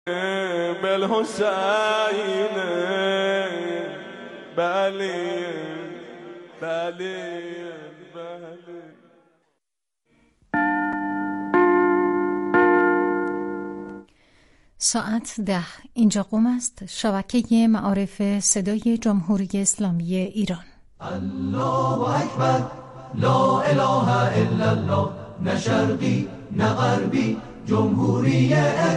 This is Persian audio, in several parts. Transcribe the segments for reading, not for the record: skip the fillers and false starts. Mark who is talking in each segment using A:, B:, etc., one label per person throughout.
A: بالحسین بله بله بله.
B: ساعت 10 اینجا قم است، شبکه معارف صدای جمهوری اسلامی ایران.
C: الله اکبر، لا اله الا الله، نه شرقی نه غربی، جمهوری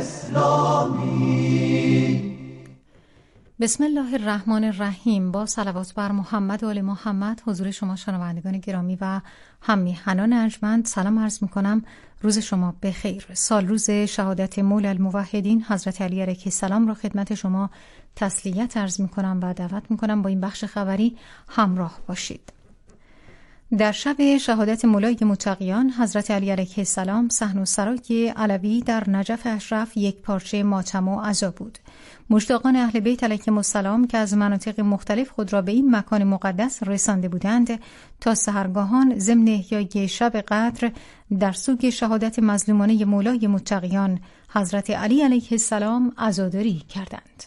C: اسلامی.
B: بسم الله الرحمن الرحیم. با صلوات بر محمد و آل محمد حضور شما شنوندگان گرامی و هم میهنان ارجمند سلام عرض میکنم. روز شما بخیر. سال روز شهادت مولا الموحدین حضرت علی علیه السلام را خدمت شما تسلیت عرض میکنم و دعوت میکنم با این بخش خبری همراه باشید. در شب شهادت مولای متقیان حضرت علی علیه السلام، صحن و سرای علوی در نجف اشرف یک پارچه ماتم و عزا بود. مشتاقان اهل بیت علیهم السلام که از مناطق مختلف خود را به این مکان مقدس رسانده بودند تا سحرگاهان ضمن احیای شب قدر در سوگ شهادت مظلومانه مولای متقیان حضرت علی علیه السلام عزاداری کردند.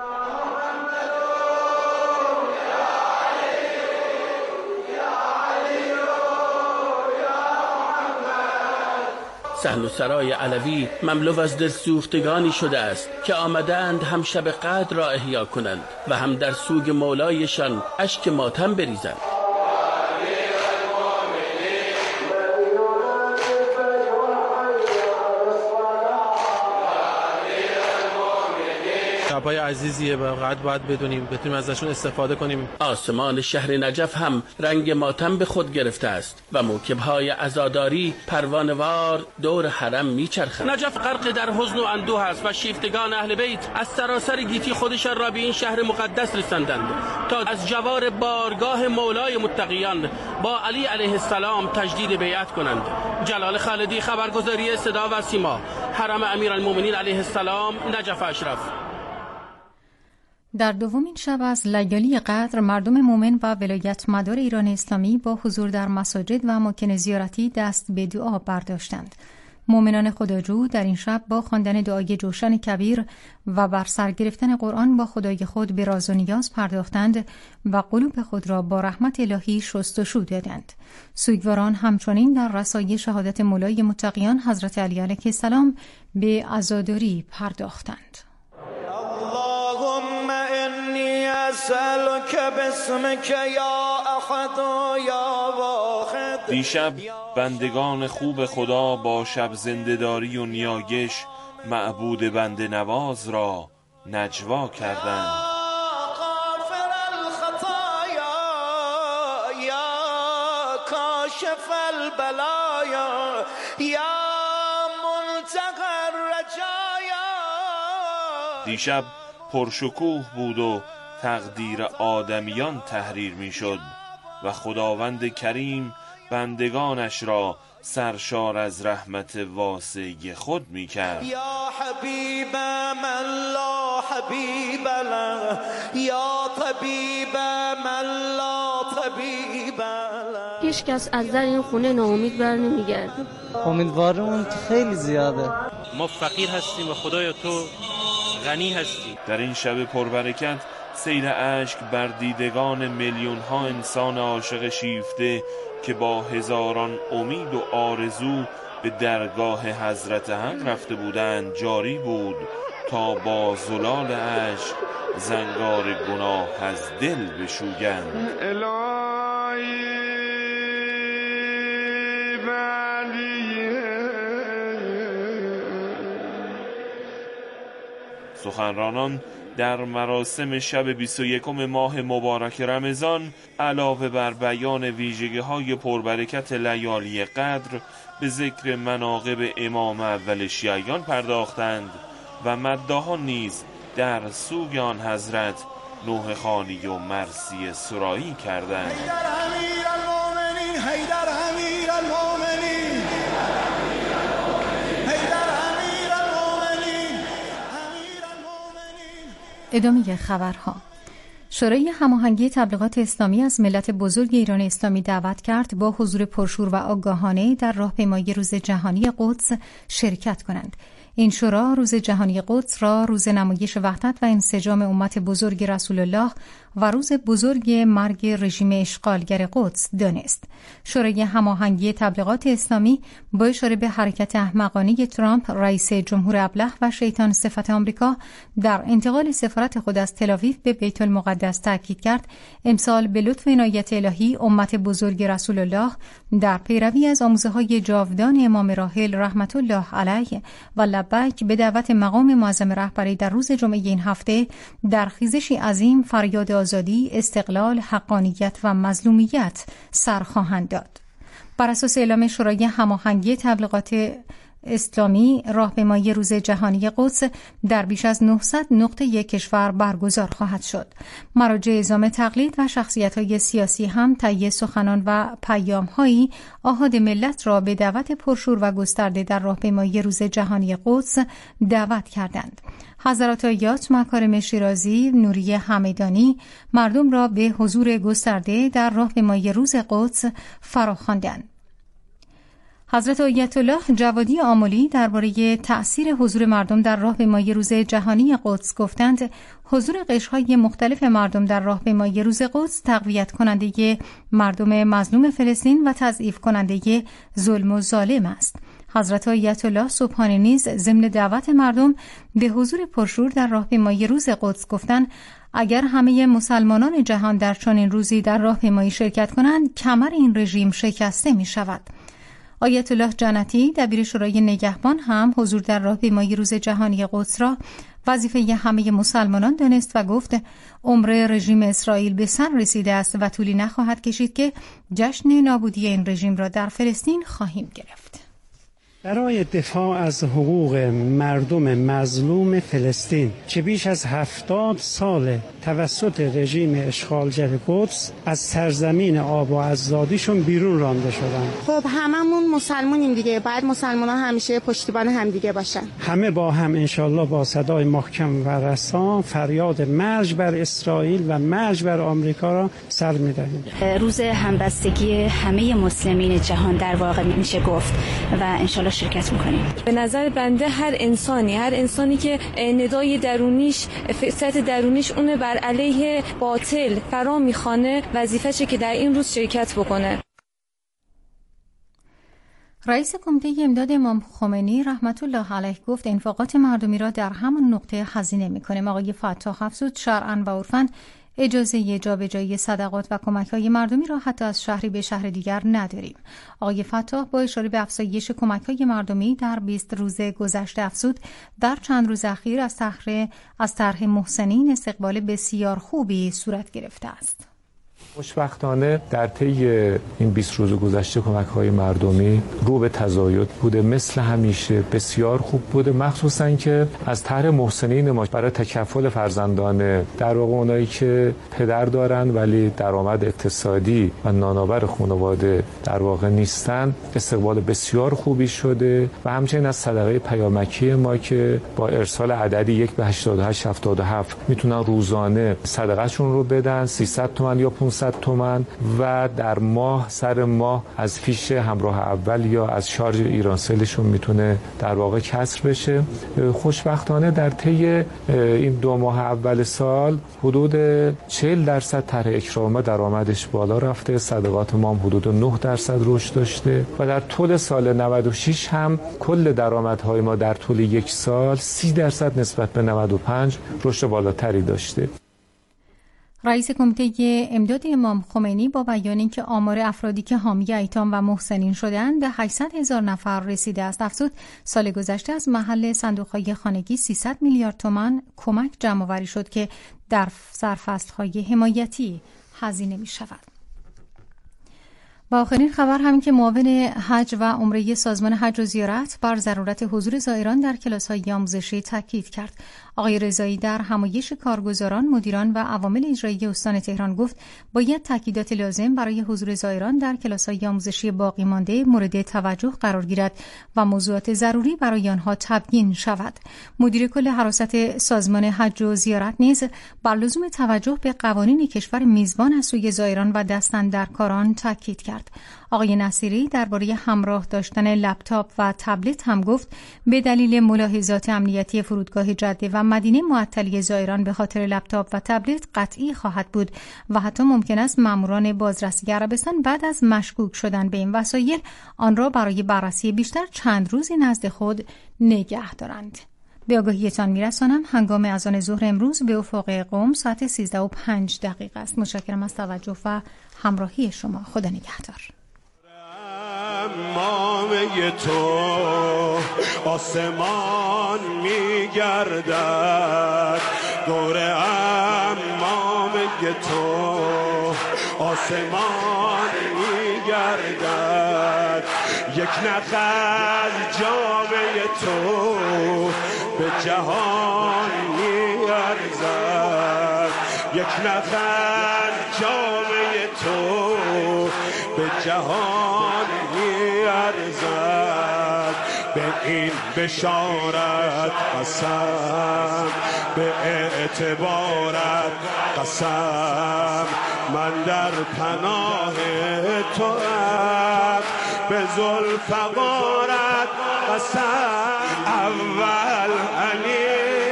D: صحن و سرای علوی مملو از دلسوختگانی شده است که آمدند هم شب قدر را احیا کنند و هم در سوگ مولایشان اشک ماتم بریزند.
E: شب‌های عزیزیه و قد باید بدونیم بتونیم ازشون استفاده کنیم.
D: آسمان شهر نجف هم رنگ ماتم به خود گرفته است و موکب‌های عزاداری پروانه‌وار دور حرم میچرخند. نجف غرق در حزن و اندوه است و شیفتگان اهل بیت از سراسر گیتی خودشان را به این شهر مقدس رساندند تا از جوار بارگاه مولای متقیان با علی علیه السلام تجدید بیعت کنند. جلال خالدی، خبرگزاری صدا و سیما، حرم امیرالمومنین علیه السلام، نجف اشرف.
B: در دومین شب از لیالی قدر مردم مومن و ولایت مدار ایران اسلامی با حضور در مساجد و اماکن زیارتی دست به دعا برداشتند. مومنان خداجو در این شب با خواندن دعای جوشن کبیر و بر سر گرفتن قرآن با خدای خود به راز و نیاز پرداختند و قلوب خود را با رحمت الهی شستشو دادند. سوگواران همچنین در رسای شهادت مولای متقیان حضرت علی علیه السلام به عزاداری پرداختند.
F: دیشب بندگان خوب خدا با شب زنده‌داری و نیایش معبود بنده نواز را نجوا کردند. دیشب پرشکوه بود و تقدیر آدمیان تحریر می شد و خداوند کریم بندگانش را سرشار از رحمت واسع خود می کرد.
C: یا حبیب من لا حبیب له، یا طبیب من لا طبیب له.
G: هیچ کس از در این خونه ناامید بر نمیگرده.
H: امیدوارمون خیلی زیاده.
E: ما فقیر هستیم و خدایا تو غنی هستی.
F: در این شب پربرکت سیل اشک بر دیدگان میلیون ها انسان عاشق شیفته که با هزاران امید و آرزو به درگاه حضرت حق رفته بودند جاری بود تا با زلال اشک زنگار گناه از دل بشویند. سخنرانان در مراسم شب 21 ماه مبارک رمضان علاوه بر بیان ویژگی‌های پربرکت لیالی قدر به ذکر مناقب امام اول شیعیان پرداختند و مداحان نیز در سوگ آن حضرت نوحه خوانی و مرثیه سرایی کردند.
C: حیدر امیرالمومنین،
B: ادامه خبرها. شورای هماهنگی تبلیغات اسلامی از ملت بزرگ ایران اسلامی دعوت کرد با حضور پرشور و آگاهانه در راهپیمایی روز جهانی قدس شرکت کنند. این شورا روز جهانی قدس را روز نمایش وحدت و انسجام امت بزرگ رسول الله و روز بزرگ مرگ رژیم اشغالگر قدس دانست. شورای هماهنگی تبلیغات اسلامی با اشاره به حرکت احمقانه ترامپ رئیس جمهور ابله و شیطان صفت آمریکا در انتقال سفارت خود از تل‌آویو به بیت المقدس تاکید کرد امسال به لطف عنایت الهی امت بزرگ رسول الله در پیروی از آموزه‌های جاودان امام راحل رحمت الله علیه و لبیک به دعوت مقام معظم رهبری در روز جمعه این هفته در خیزشی عظیم فریاد آزادی، استقلال، حقانیت و مظلومیت سر خواهند داد. بر اساس اعلام شورای هماهنگی تبلیغات اسلامی، راهپیمایی روز جهانی قدس در بیش از 900 نقطه کشور برگزار خواهد شد. مراجع اعزام تقلید و شخصیت‌های سیاسی هم طی سخنان و پیام‌هایی آحاد ملت را به دعوت پرشور و گسترده در راهپیمایی روز جهانی قدس دعوت کردند. حضرات آیات مکارم شیرازی، نوری همدانی مردم را به حضور گسترده در راهپیمایی روز قدس فراخواندند. حضرت آیت الله جوادی آملی درباره تأثیر حضور مردم در راهپیمایی روز جهانی قدس گفتند حضور قشرهای مختلف مردم در راهپیمایی روز قدس تقویت کننده مردم مظلوم فلسطین و تضعیف کننده ظلم و ظالم است. حضرت آیت الله سبحانی نیز ضمن دعوت مردم به حضور پرشور در راهپیمایی روز قدس گفتند اگر همه مسلمانان جهان در چنین روزی در راهپیمایی شرکت کنند کمر این رژیم شکسته می شود. آیت الله جنتی دبیر شورای نگهبان هم حضور در راهپیمایی روز جهانی قدس را وظیفه همه مسلمانان دانست و گفت عمر رژیم اسرائیل به سر رسیده است و طولی نخواهد کشید که جشن نابودی این رژیم را در فلسطین خواهیم گرفت.
I: برای دفاع از حقوق مردم مظلوم فلسطین که بیش از 70 سال توسط رژیم اشغالگر قدس از سرزمین آب و ازادیشون بیرون رانده شدن.
J: خب هممون مسلمانیم دیگه، باید مسلمان‌ها همیشه پشتیبان همدیگه باشن.
I: همه با هم انشالله با صدای محکم و رسا فریاد مرگ بر اسرائیل و مرگ بر آمریکا را سر می‌دهیم.
K: روز همبستگی همه مسلمین جهان در واقع میشه گفت و انشالله شرکت میکنیم.
L: به نظر بنده هر انسانی که ندای درونیش فطرت درونیش اون بر علیه باطل فرا میخوانه وظیفه‌شه که در این روز شرکت بکنه.
B: رئیس کمیته امداد امام خمینی رحمت الله علیه گفت انفاقات مردمی را در همان نقطه هزینه میکنیم. آقای فتاح افزود شرعاً و عرفاً اجازه جابجایی صدقات و کمک‌های مردمی را حتی از شهری به شهر دیگر نداریم. آقای فتاح با اشاره به افزایش کمک‌های مردمی در 20 روز گذشته افزود در چند روز اخیر از طرح محسنین استقبال بسیار خوبی صورت گرفته است.
M: خوشبختانه در طی این 20 روز گذشته کمک‌های مردمی رو به تزاید بوده، مثل همیشه بسیار خوب بوده، مخصوصاً که از طرح محسنین ما برای تکفل فرزندان در واقع اونایی که پدر دارن ولی درآمد اقتصادی و نانآور خانواده در واقع نیستن استقبال بسیار خوبی شده و همچنین از صدقه پیامکی ما که با ارسال عددی 1 به 8877 میتونن روزانه صدقه‌شون رو بدن 300 تومان یا 500 تومان و در ماه سر ماه از فیش همراه اول یا از شارژ ایرانسلشون میتونه در واقع کسر بشه. خوشبختانه در طی این 2 ماه اول سال حدود 40% طرح اکرامه درآمدش بالا رفته، صدقات ما هم حدود 9% رشد داشته و در طول سال 96 هم کل درآمدهای ما در طول یک سال 30% نسبت به 95 رشد بالاتری داشته.
B: رئیس کمیته امداد امام خمینی با بیان اینکه آمار افرادی که حامی ایتام و محسنین شدند به 800,000 نفر رسیده است افزود سال گذشته از محل صندوق‌های خانگی 300 میلیارد تومان کمک جمع‌آوری شد که در سرفصل‌های حمایتی هزینه می‌شود. و آخرین خبر هم که معاون حج و عمره سازمان حج و زیارت بر ضرورت حضور زائران در کلاس‌های آموزشی تاکید کرد. آقای رضایی در همایش کارگزاران، مدیران و عوامل اجرایی استان تهران گفت باید تاکیدات لازم برای حضور زائران در کلاس‌های آموزشی باقی مانده مورد توجه قرار گیرد و موضوعات ضروری برای آنها تبیین شود. مدیر کل حراست سازمان حج و زیارت نیز بر لزوم توجه به قوانین کشور میزبان از سوی زائران و دستاندرکاران تاکید کرد. کرد. آقای نصیری درباره همراه داشتن لپتاپ و تبلت هم گفت به دلیل ملاحظات امنیتی فرودگاه جده و مدینه معطلی زائران به خاطر لپتاپ و تبلت قطعی خواهد بود و حتی ممکن است ماموران بازرسی عربستان بعد از مشکوک شدن به این وسایل آن را برای بررسی بیشتر چند روزی نزد خود نگه دارند. به آگاهیتان میرسانم هنگام اذان ظهر امروز به افق قم ساعت 13:05 است. متشکرم از توجه و همراهی شما. خدا نگهدار.
C: امامه تو آسمان میگردد، دور امامه تو آسمان میگردد، یک نخل جامه تو به جهان میارزد، یک نخل جامه تو به جهان میارزد. به این بشارت قسم، به اعتبارت قسم، من در پناه تو ام، به ذوالفقارت قسم. اول علی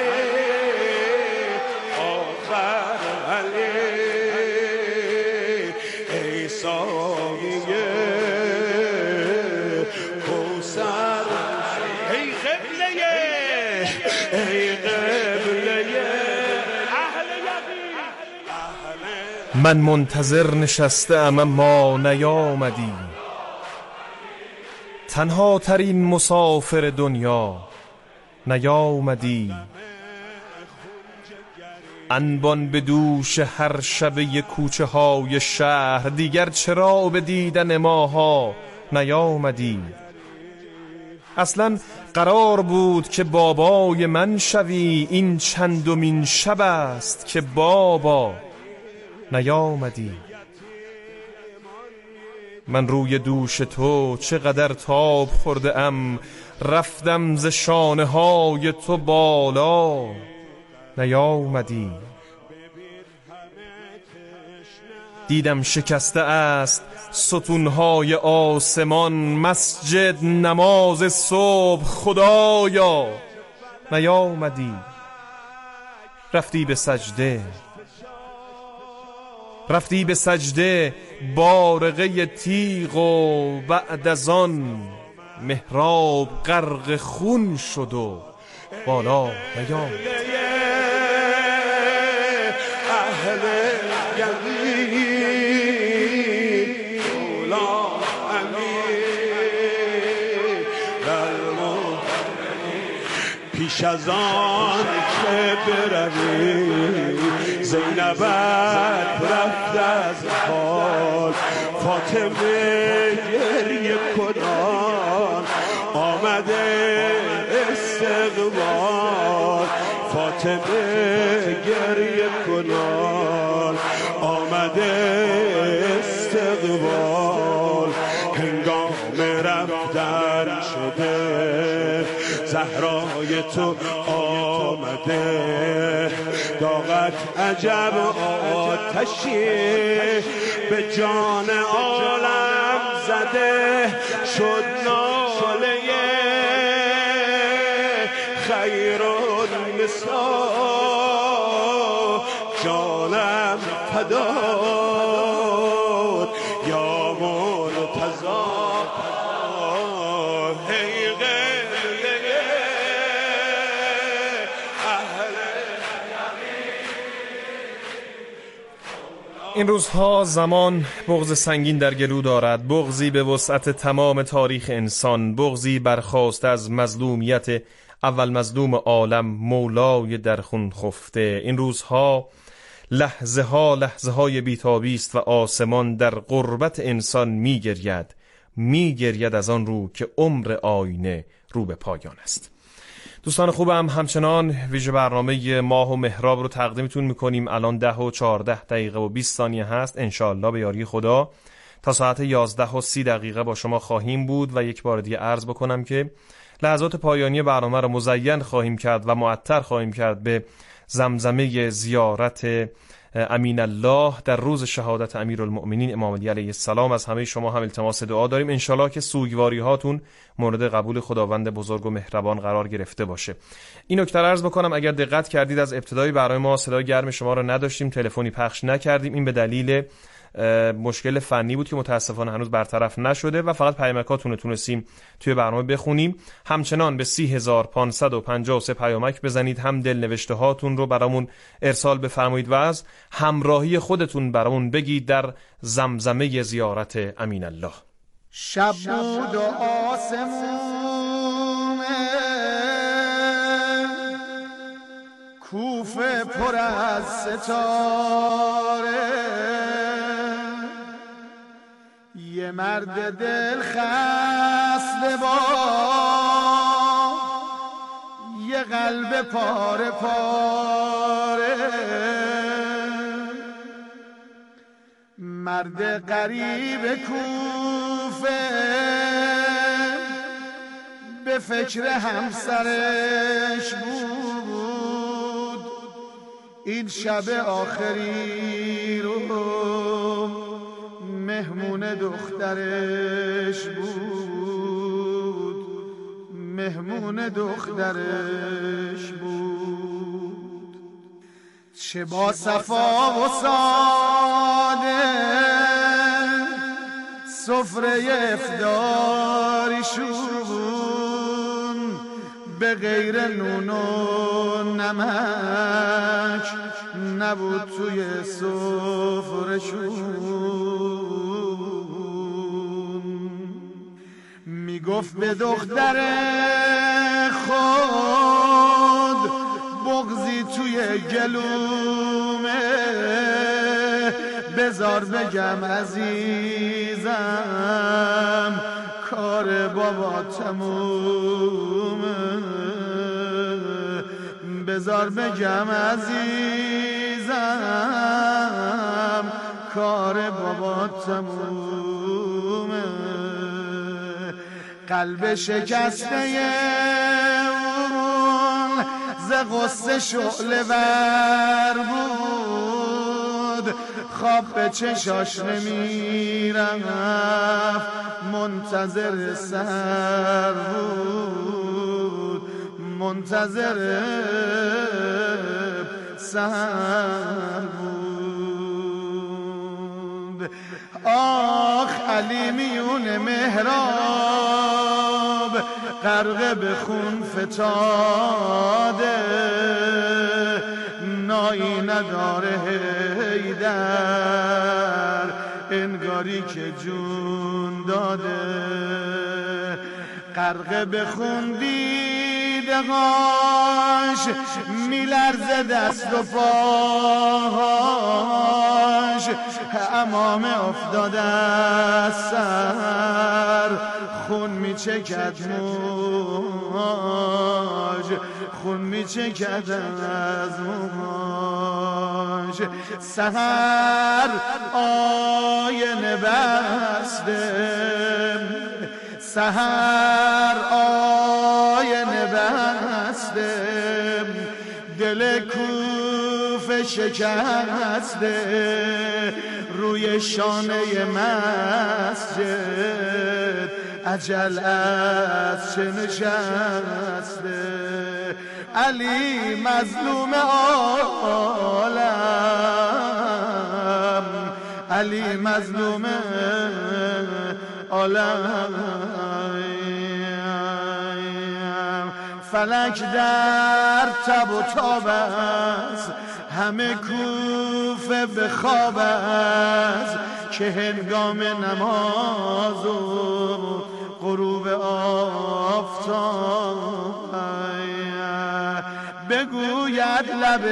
C: آخر علی، ای ساقیه کوثر، ای قبله، ای قبله اهل یقین.
N: من منتظر نشسته‌ام اما نیامدی، تنها ترین مسافر دنیا نیامدی. انبان به دوش هر شب کوچه های شهر، دیگر چرا به دیدن ماها نیامدی. اصلا قرار بود که بابای من شوی، این چندمین شب است که بابا نیامدی. من روی دوش تو چقدر تاب خورده ام، رفتم ز شانه های تو بالا نیامدی. دیدم شکسته است ستونهای آسمان، مسجد نماز صبح خدایا نیامدی. رفتی به سجده، رفتی به سجده بارقه تیغ و بعد از آن محراب غرق خون شد و بالا نیامد.
C: اهل یقین مولا امیر پیش از آن که بروی، زینبت رفت از حال، فاطمه گریه کنان آمده استقبال، فاطمه گریه کنان آمده استقبال. هنگام رفتن شده زهرای تو آمده، داغت عجب آتشی به جان عالم زده، شد ناله خیرالنساء جانم فداد یا مرتضی.
N: این روزها زمان بغض سنگین در گلو دارد، بغضی به وسعت تمام تاریخ انسان، بغضی برخاسته از مظلومیت اول مظلوم عالم، مولای در خون خفته. این روزها لحظه های بی‌تابی است و آسمان در غربت انسان میگرید از آن رو که عمر آینه رو به پایان است. دوستان خوبم، همچنان ویژه برنامه ماه و محراب رو تقدیمتون میکنیم. الان 10:14 و 20 ثانیه هست. انشاءالله به یاری خدا تا ساعت 11:30 با شما خواهیم بود و یک بار دیگه عرض بکنم که لحظات پایانی برنامه را مزین خواهیم کرد و معطر خواهیم کرد به زمزمه زیارت امین الله در روز شهادت امیرالمؤمنین امام علی علیه السلام. از همه شما هم التماس دعا داریم، انشالله که سوگواری هاتون مورد قبول خداوند بزرگ و مهربان قرار گرفته باشه. این نکته را عرض بکنم، اگر دقت کردید از ابتدای برنامه ما صدای گرم شما را نداشتیم، تلفنی پخش نکردیم. این به دلیل مشکل فنی بود که متاسفانه هنوز برطرف نشده و فقط پیامکاتون رو تونستیم توی برنامه بخونیم. همچنان به 3553 پیامک بزنید، هم دلنوشته هاتون رو برامون ارسال بفرمایید و از همراهی خودتون برامون بگید در زمزمه زیارت امین الله.
O: شب بود و آسمون کوفه پر از ستاره، یه مرد دل خسته با یه قلب پاره پاره، مرد غریب کوفه به فکر همسرش بود، این شب آخری رو مهمون دخترش بود، مهمون دخترش بود. چه با صفا و ساده سفره افطاریشون، به غیر نون و نمک نبود توی سفره‌شون. میگفت به دختر خود بغضی توی گلومه، بذار بگم عزیزم کار بابا تمومه، بذار بگم عزیزم کار بابا تمومه. قلب شکسته اون ز غصه شعله ور بود، خواب به چشاش نمیرفت منتظر سر بود، منتظر سر بود. آخ علی میون محراب غرق به خون فتاده، نایی نداره حیدر انگاری که جون داده، غرق به خون دیدهاش میلرزه دست و پاهاش، امام افتاده از سر خون میچکد موهاش، خون میچکد از موهاش. سحر آینه بسته، سحر آینه بسته، دل کوفه شکسته، روی شانه مسجد اجل از چه نشسته. علی مظلوم عالم، علی مظلوم عالم، فلک در تب و تاب است، همه کوفه به خواب است، که هنگام نماز و غروب آفتاب بگوید لب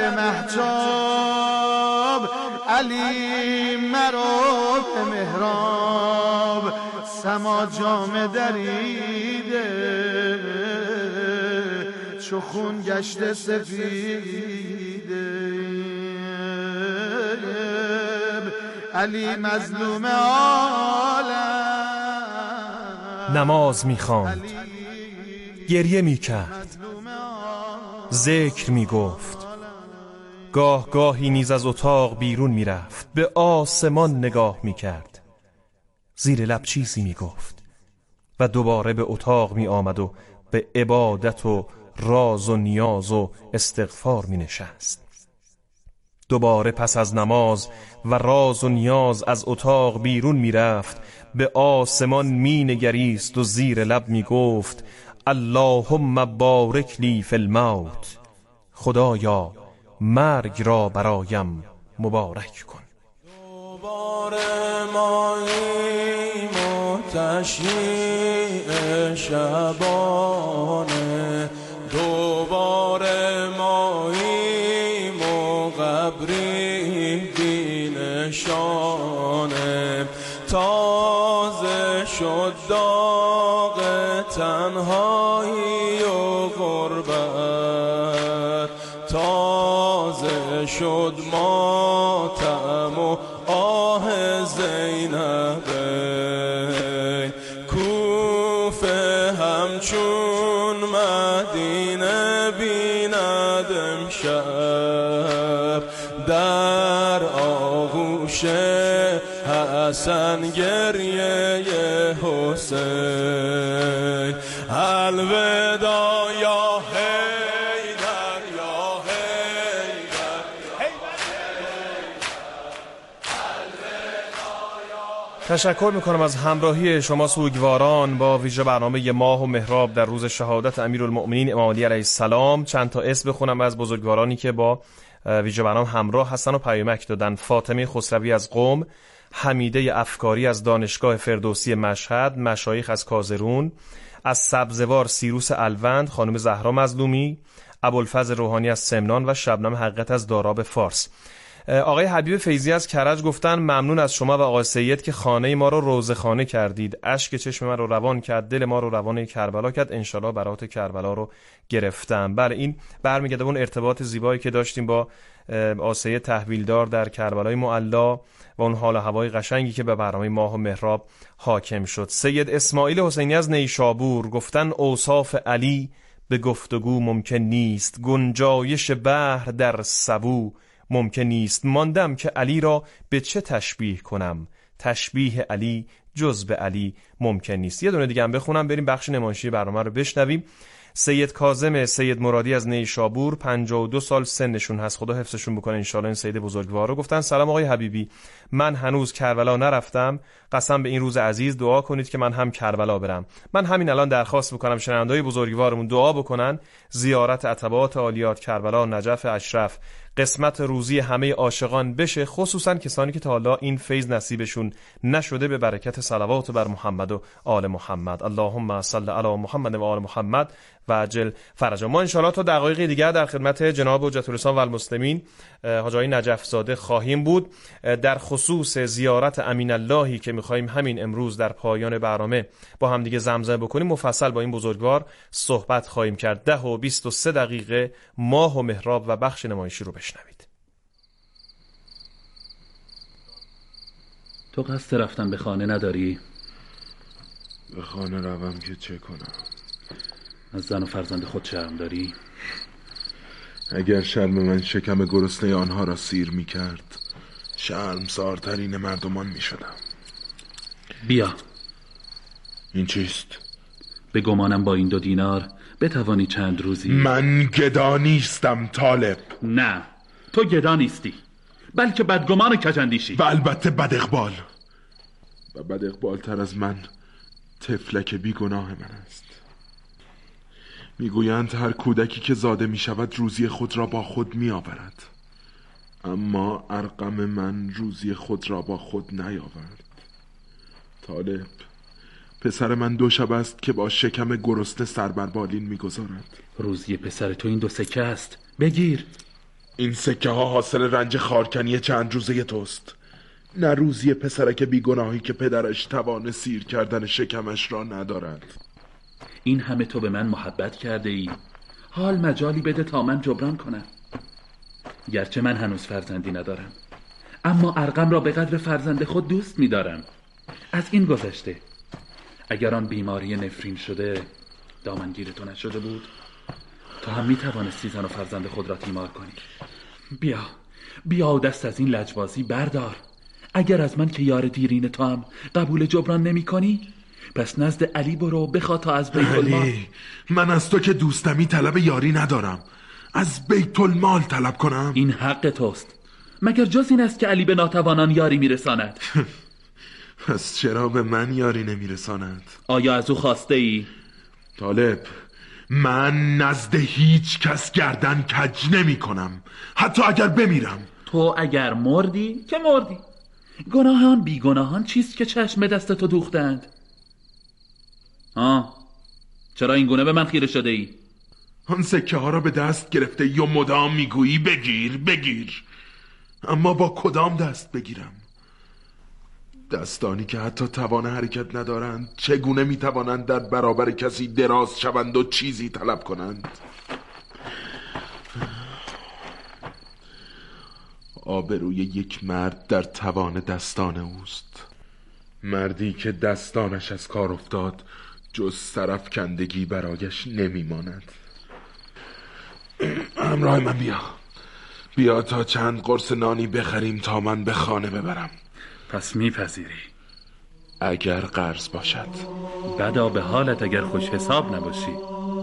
O: مهتاب، علی مرو به محراب، سما جام دریده چو خون گشته سفیده. علی مظلوم عالم
N: نماز می‌خواند، گریه می کرد، ذکر می گفت، گاه گاهی نیز از اتاق بیرون می رفت، به آسمان نگاه می کرد، زیر لب چیزی می گفت و دوباره به اتاق می آمد و به عبادت و راز و نیاز و استغفار می نشست. دوباره پس از نماز و راز و نیاز از اتاق بیرون می رفت، به آسمان می نگریست و زیر لب می گفت اللهم بارک لی فی الموت، خدایا مرگ را برایم مبارک کن.
A: دوباره ماییم و تشییع شبانه، دوباره ماییم و قبری بینشانه، تازه شد داغ تنهایی و غربت، تازه شد ماتم و آه زینبه، کوفه همچون مدینه بیند امشب، در آغوش حسن گریه حسین، الوداع یا حیدر یا حیدر.
N: تشکر میکنم از همراهی شما سوگواران با ویژه برنامه ماه و محراب در روز شهادت امیرالمؤمنین امام علی علیه السلام. چند تا اسم بخونم از بزرگوارانی که با ویژه برنامه همراه هستن و پیامک دادن. فاطمه خسروی از قم، حمیده افکاری از دانشگاه فردوسی مشهد، مشایخ از کازرون، از سبزوار سیروس الوند خانم زهرا مظلومی، ابوالفضل روحانی از سمنان و شبنم حقیقت از داراب فارس. آقای حبیب فیضی از کرج گفتن ممنون از شما و آقای سید که خانه ما رو روزخانه کردید، اشک چشم من رو روان کرد، دل ما رو روانه کربلا کرد، انشالله برات کربلا رو گرفتم. بله، این برمیگرده اون ارتباط زیبایی که داشتیم با آسیه تحویلدار در کربلای معلا و اون حال و هوای قشنگی که به برنامه ماه و محراب حاکم شد. سید اسماعیل حسینی از نیشابور گفتن اوصاف علی به گفتگو ممکن نیست، گنجایش بحر در سبو ممکن نیست، ماندم که علی را به چه تشبیه کنم، تشبیه علی جز به علی ممکن نیست. یه دونه دیگه هم بخونم بریم بخش نمایشی برنامه رو بشنویم. سید کاظم سید مرادی از نیشابور، 52 سال سنشون هست، خدا حفظشون بکنه انشالله. این سید بزرگوار رو گفتن سلام آقای حبیبی، من هنوز کربلا نرفتم، قسم به این روز عزیز دعا کنید که من هم کربلا برم. من همین الان درخواست میکنم شنونده‌های بزرگوارمون دعا بکنن زیارت عتبات عالیات کربلا، نجف اشرف قسمت روزی همه عاشقان بشه، خصوصا کسانی که تا حالا این فیض نصیبشون نشده، به برکت صلوات بر محمد و آل محمد. اللهم صل علی محمد و آل محمد و عجل فرجا. ما انشاءالله تا دقایق دیگر در خدمت جناب حجت الاسلام و المسلمین حاج آقای نجف زاده خواهیم بود در خصوص زیارت امین اللهی که می‌خوایم همین امروز در پایان برنامه با هم دیگه زمزمه بکنیم. مفصل با این بزرگوار صحبت خواهیم کرد. 10 و 23 دقیقه ماه و محراب و بخش نمایشی رو بشنوید.
D: تو قصد رفتن به خانه نداری؟
F: به خانه روم که چه کنم؟
D: از زن و فرزند خود شرم داری؟
F: اگر شرم من شکم گرسنه آنها را سیر می کرد، شرمسارترین مردمان می شدم.
D: بیا.
F: این چیست؟
D: به گمانم با این 2 دینار بتوانی چند روزی.
F: من گدا نیستم طالب.
D: نه، تو گدا نیستی، بلکه بدگمان و کجندیشی
F: و البته بد اقبال. و بد اقبال تر از من طفلک بیگناه من است. میگویند هر کودکی که زاده می شود روزی خود را با خود می آورد، اما ارقم من روزی خود را با خود نیاورد. طالب، پسر من 2 شب است که با شکم گرسنه سر بر بالین می‌گذارد.
D: روزی پسر تو این 2 سکه است، بگیر.
F: این سکه ها حاصل رنج خارکنی چند روزه توست، نه روزی پسرک بیگناهی که پدرش توان سیر کردن شکمش را ندارد.
D: این همه تو به من محبت کرده ای، حال مجالی بده تا من جبران کنم. گرچه من هنوز فرزندی ندارم، اما ارقم را به قدر فرزند خود دوست می‌دارم. از این گذشته اگر آن بیماری نفرین شده
P: دامنگیر تو نشده بود؟ تو هم میتوانستی زن و فرزند خود را تیمار کنی. بیا دست از این لجبازی بردار. اگر از من که یار دیرین تو هم قبول جبران نمی کنی، پس نزد علی برو بخوا تا از بیت المال.
Q: علی، من از تو که دوستمی طلب یاری ندارم، از بیت المال طلب کنم؟
P: این حق توست. مگر جز این است که علی به ناتوانان یاری میرساند؟
Q: پس چرا به من یاری نمیرساند؟
P: آیا از او خواسته ای؟
Q: طالب، من نزد هیچ کس گردن کج نمی کنم، حتی اگر بمیرم.
P: تو اگر مردی که مردی. گناهان بی گناهان چیست که چشم دست تو دوختند؟ چرا این گونه به من خیره شده ای؟
Q: آن سکه ها را به دست گرفته ای و مدام میگویی بگیر. اما با کدام دست بگیرم؟ دستانی که حتی توان حرکت ندارند چگونه میتوانند در برابر کسی دراز شوند و چیزی طلب کنند؟ آبروی یک مرد در توان دستان اوست. مردی که دستانش از کار افتاد جز سرفکندگی برایش نمیماند. همراه من بیا تا چند قرص نانی بخریم تا من به خانه ببرم.
P: پس میپذیری؟
Q: اگر قرض باشد.
P: بدا به حالت اگر خوش حساب نباشی.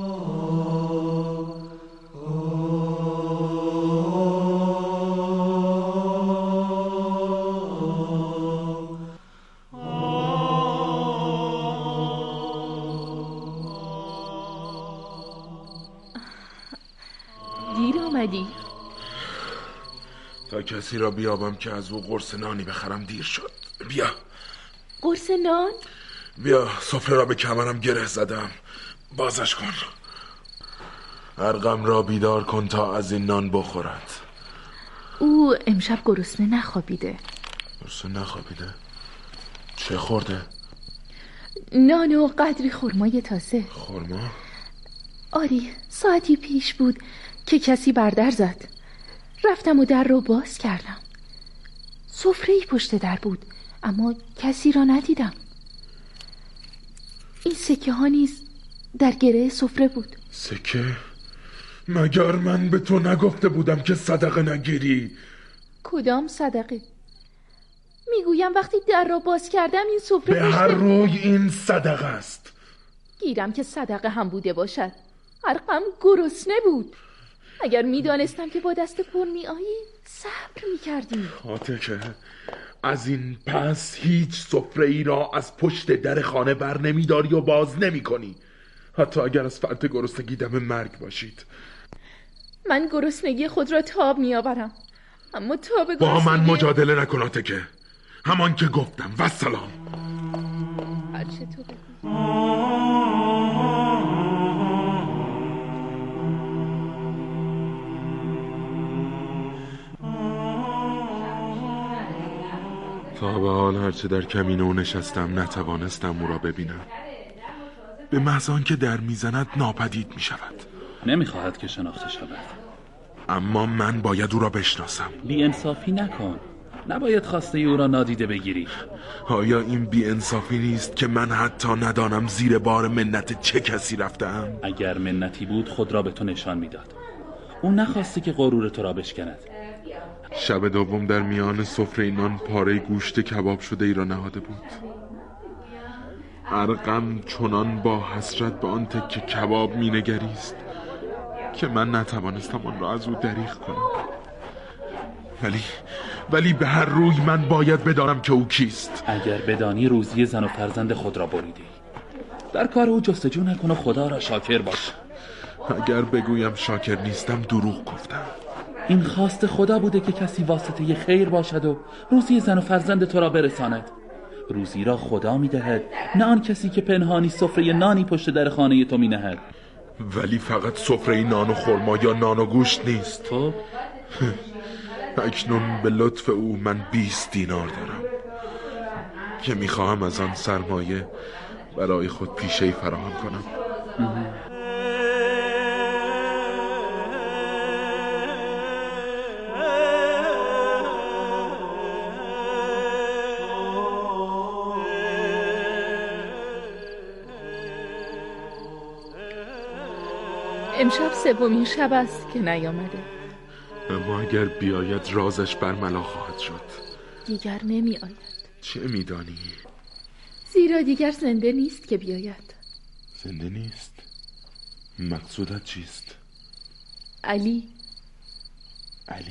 R: دیر آمدی.
Q: تا کسی را بیابم که از او قرص نانی بخرم دیر شد. بیا.
R: قرص نان؟
Q: بیا، سفره را به کمرم گره زدم، بازش کن. ارقم را بیدار کن تا از این نان بخورد.
R: او امشب گرسنه نخوابیده.
Q: چه خورده؟
R: نان و قدری خرمای تازه.
Q: خرما؟
R: آری، ساعتی پیش بود که کسی بر در زد. رفتم و در رو باز کردم. سفره‌ای پشت در بود، اما کسی را ندیدم. این سکه ها نیز در گره سفره بود.
Q: سکه؟ مگر من به تو نگفته بودم که صدقه نگیری؟
R: کدام صدقه؟ میگویم وقتی در را باز کردم این سفره
Q: به هر روی این صدقه است.
R: گیرم که صدقه هم بوده باشد. ارقم گرسنه بود. اگر میدانستم که با دست پر میآیی صبر میکردی.
Q: آتکه، از این پس هیچ سفره‌ای را از پشت در خانه بر نمیداری و باز نمی کنی، حتی اگر از فرط گرسنگی دم مرگ باشید.
R: من گرسنگی خود را تاب میآورم، اما تاب گرسنگی...
Q: با من مجادله نکن آتکه، همان که گفتم. و سلام.
R: هرچه تو بگو.
Q: تا به حال هرچه در کمین او نشستم نتوانستم او را ببینم. به محض آنکه در میزند ناپدید می شود.
P: نمیخواهد که شناخته شود.
Q: اما من باید او را بشناسم.
P: بی‌انصافی نکن. نباید خواسته او را نادیده بگیری.
Q: آیا این بی‌انصافی نیست که من حتی ندانم زیر بار منت چه کسی رفتم؟
P: اگر منتی بود خود را به تو نشان میداد. او نخواسته که غرور تو را بشکند.
Q: شب دوم در میان سفره نان پاره گوشت کباب شده ای را نهاده بود. ارقم چنان با حسرت به آن تکه کباب می نگریست که من نتوانستم آن را از او دریغ کنم. ولی به هر روی من باید بدانم که او کیست.
P: اگر بدانی روزی زن و فرزند خود را بریدی. در کار او جستجو نکن و خدا را شاکر باش.
Q: اگر بگویم شاکر نیستم دروغ گفتم.
P: این خواست خدا بوده که کسی واسطه خیر باشد و روزی زن و فرزند تو را برساند. روزی را خدا میدهد، نه آن کسی که پنهانی سفره نانی پشت در خانه تو می نهد.
Q: ولی فقط سفره نان و خرما یا نان و گوشت نیست.
P: تو؟
Q: اکنون به لطف او من 20 دینار دارم که میخواهم از آن سرمایه برای خود پیشه‌ای فراهم کنم.
R: امشب سومین شب است که نیامده.
Q: اما اگر بیاید رازش برملا خواهد شد.
R: دیگر نمی آید.
Q: چه میدانی؟
R: زیرا دیگر زنده نیست که بیاید.
Q: زنده نیست؟ مقصودت چیست؟
R: علی